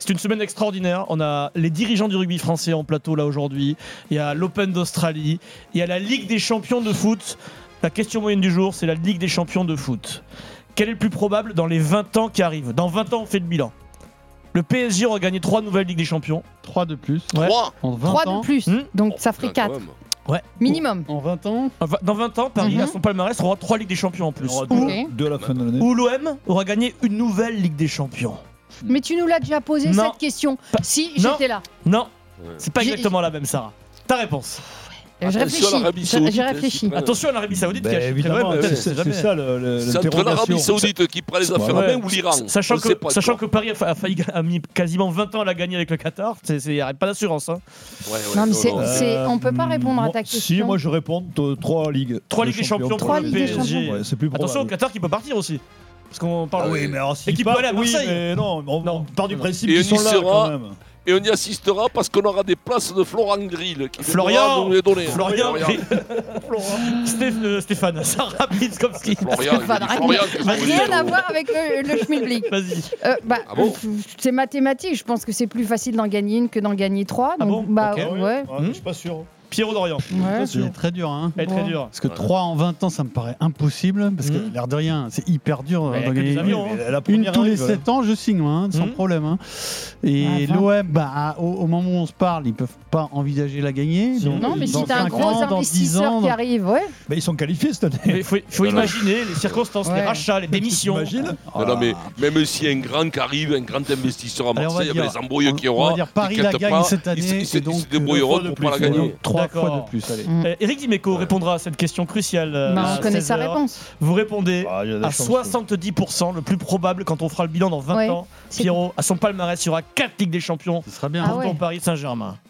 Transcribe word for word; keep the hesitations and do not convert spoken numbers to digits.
C'est une semaine extraordinaire. On a les dirigeants du rugby français en plateau là aujourd'hui. Il y a l'Open d'Australie. Il y a la Ligue des champions de foot. La question moyenne du jour, c'est la Ligue des champions de foot. Quel est le plus probable dans les vingt ans qui arrivent ? Dans vingt ans, on fait le bilan. Le P S G aura gagné trois nouvelles Ligues des champions. trois de plus. Ouais. trois En vingt trois ans. de plus. Hmm. Donc ça ferait Putain, quand quatre. même. Ouais. Minimum. En vingt ans. Dans vingt ans, Paris, Mhm. à son palmarès, aura trois Ligues des champions en plus. On aura Ou, Ok. deux, deux à la fin de l'année. ou l'O M aura gagné une nouvelle Ligue des champions. Mais tu nous l'as déjà posé Non. cette question. Pas- Si Non. j'étais là. Non, Ouais. c'est pas J'ai- exactement la même, Sarah. Ta réponse. Je Attention à réfléchis. l'Arabie J'ai Saoudite, j'ai hein, réfléchi. s'ils prennent- Attention à l'Arabie Saoudite Bah, qui a évidemment, très ouais, bien, c'est jamais. c'est ça le- le- C'est entre l'interrogation. l'Arabie Saoudite qui prend les affaires en Ouais. main ou l'Iran. Sachant, On sait que, pas sachant encore. que Paris a, fa- a failli a mis quasiment vingt ans à la gagner avec le Qatar, il n'y a pas d'assurance. Hein. Ouais, ouais, Non, mais c'est- non. c'est- on peut pas répondre à ta moi- question. Si, moi je réponds t- trois ligues. Trois de Ligues des champions pour Trois le Ligues des P S G. champions. Ouais, c'est plus Attention au probable. Qatar qui peut partir aussi. Parce qu'on parle. Ah Oui, mais alors s'il Et qui part- peut aller à oui, Marseille. mais non, on, Non. on part du principe Et qu'ils on y sont là sera. quand même. Et on y assistera parce qu'on aura des places de Florent Grill qui Florian viendra nous les donner. Florian Stéph- Stéphane, Sarah Piskowski. Florian, il dit Stéphane, Florian, qu'est-ce que Rien c'est, à oh. voir avec le, le schmilblick. Vas-y. Euh, bah, Ah bon c'est mathématique. Je pense que c'est plus facile d'en gagner une que d'en gagner trois. Ah Donc, bon bah, Ok. ouais. Ouais, Hmm. Je suis pas sûr. Pierrot Dorian. Ouais. C'est très dur, hein. Elle est très Bon. dure. Parce que trois en vingt ans, ça me paraît impossible. Parce que, Mhm. l'air de rien, c'est hyper dur Mais y a d'en que gagner des une. avions, hein. Mais la Une première tous les arrive, sept ans, je signe, moi, hein, sans Mhm. problème. hein. Et Ah, vingt. l'O M, bah, au, au moment où on se parle, ils peuvent pas envisager la gagner. donc, Non, mais dans si t'as un cinq gros ans, dans dix investisseur ans, qui dans- arrive, ouais. Mais ils sont qualifiés cette Mais année. il faut, faut Non, non. imaginer les circonstances, les Ouais. rachats, les démissions. T'imagines Non, non, mais même si un grand qui arrive, un grand investisseur à Allez, on va Marseille, avec dire- les embrouilles on- qu'il y on aura, va dire Paris la t'inquiète gagne pas, cette ils année, se- ils se- et donc, ils se débrouilleront euh, pour fois pas de la plus, gagner. donc, trois D'accord. fois de plus. Allez. Mm. Euh, Éric Dimeco répondra à cette question cruciale. euh, Bah, à on connaît sa seize heures. réponse. Vous répondez Ah, il y a des à chances. soixante-dix pour cent, le plus probable quand on fera le bilan dans vingt Ouais. ans. C'est- Pierrot, à son palmarès, il y aura quatre Ligues des Champions Ce sera bien. Ah pour ouais. ton Paris Saint-Germain.